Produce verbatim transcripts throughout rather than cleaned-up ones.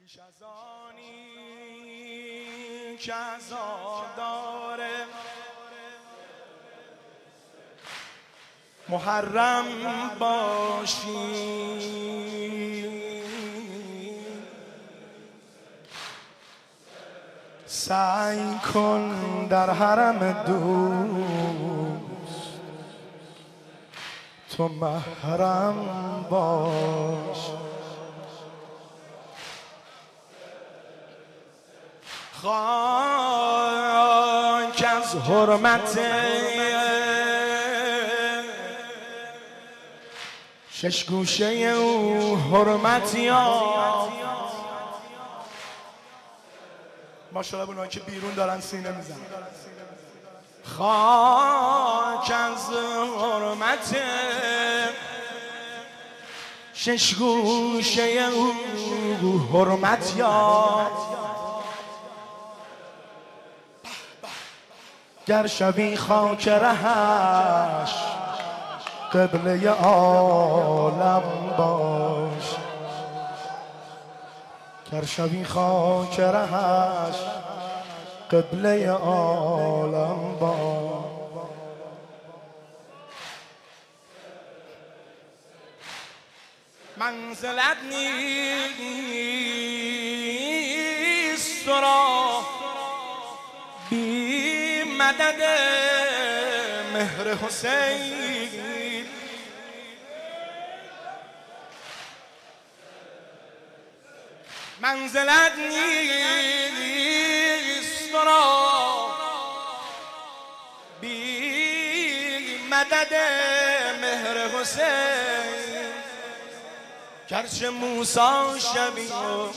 بیش از آنی که عذاب داره محرم باشی، سعی کن در حرم دوست تو محرم باش. خاک از حرمت شش گوشه او حرمت یافت. ماشاءالله اونایی که بیرون دارن سینه میزنن. خاک از حرمت شش گوشه او حرمت یافت. گر شوی خاک رهش قبله عالم باش، گر شوی خاک رهش قبله عالم باش. منزلت نیست تو را بی مدد مهر حسین، منزلت نیست تو را بی مدد مهر حسین. گرچه موسی شوی و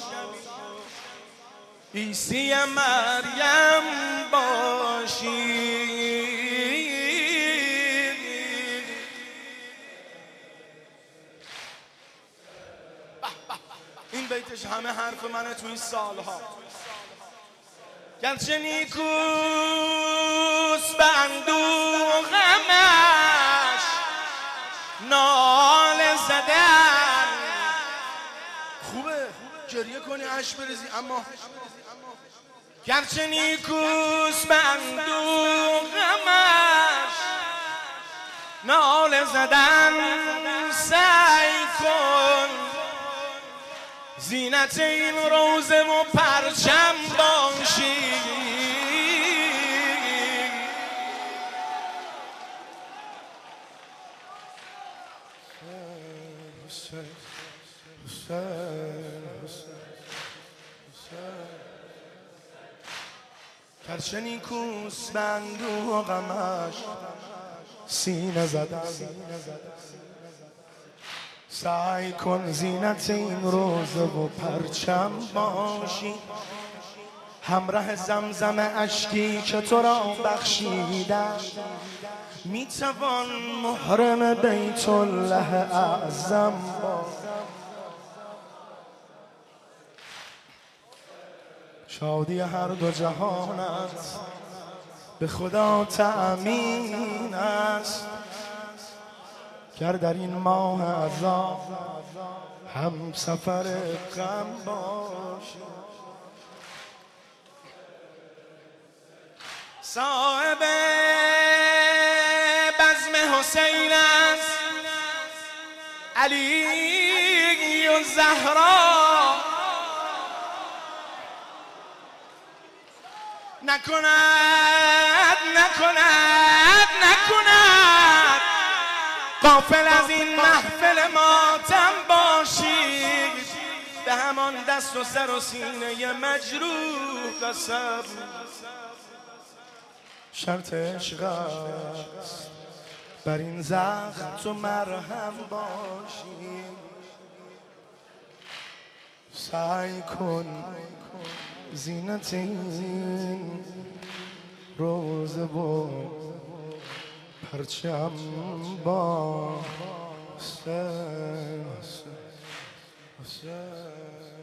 عیسی مریم باشی، این بیتش همه حرف منه توی سالها. گرچه نیکوست به اندوه و غمش ناله زدن، خوبه گریه کنی اشک بریزی، اما گرچه نیکوست به اندوه و غمش ناله زدن، سعی کن زینت این روزه و پرچم باشی. گرچه نیکوست به اندوه و غمش سینه زدن، سعی کن زینت این روزه و پرچم باشی. همراه زمزم اشکی که تو را بخشیدم میتوان محرم بیت الله اعظم باشی. شادی هر دو جهانت به خدا تأمین است، گر در این ماه عذاب هم سفر غم باشی. صاحب بزم حسین است علی و زهرا، نکند نکند نکند غافل از این محفل ماتم باشید. به همان دست و سر و سینه مجروح قسم شرط عشق است، بر این زخم تو مرهم باشی. سعی کن زینت این روزه و پرچم باشه.